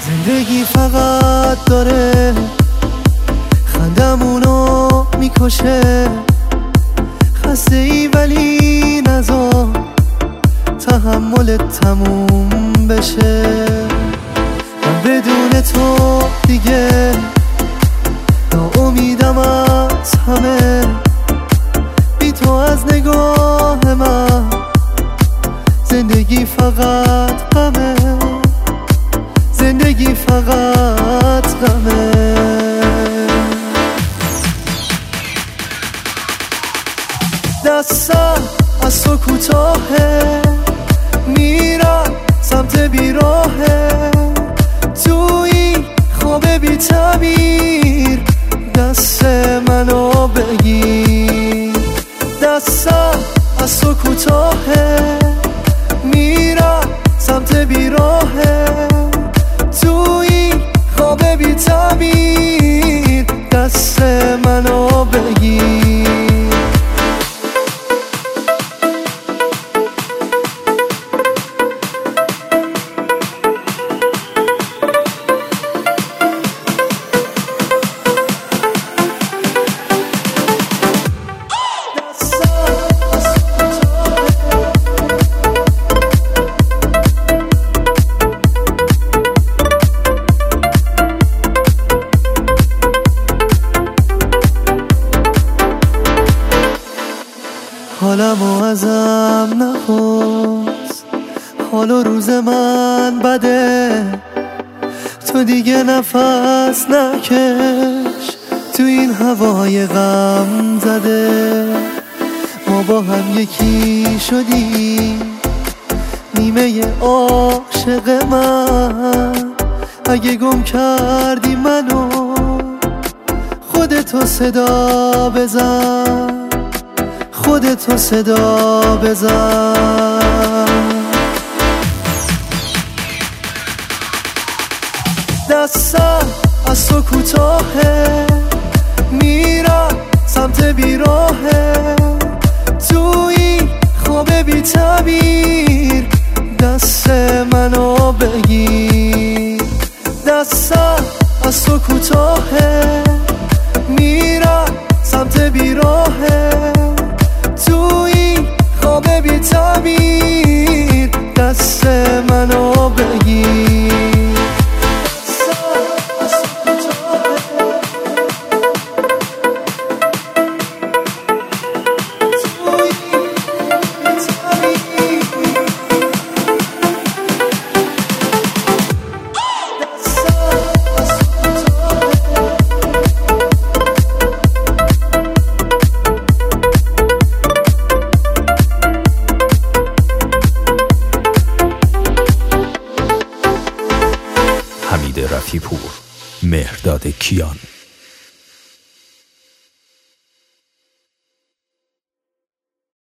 زندگی فقط داره خندمونو میکشه، خسته ای ولی نذار تحملت تموم بشه. من بدون تو دیگه ناامیدم از همه، بی تو از نگاه من زندگی فقط غمه، زندگی فقط غمه. دستم از تو کوتاهه، میرم سمت بیراهه، توی خواب بی تعبیر دست منو بگیر. دستم از تو کوتاهه، میرم سمت بیراهه، توی خواب بی تعبیر دست منو بگیر. حالمو ازم نخواست، حال و روز من بده، تو دیگه نفس نکش تو این هوای غم زده. ما با هم یکی شدیم، نیمه عاشق من، اگه گم کردی منو خودتو صدا بزن، خودتو صدا بزن. دستم از تو کوتاهه، میرم سمت بیراهه، توی خواب بی تعبیر دست منو بگیر. دستم از تو کوتاهه، میرم سمت بیراهه، توی خواب بی تعبیر دست منو بگیر. حمید رفیعپور، مهرداد کیان.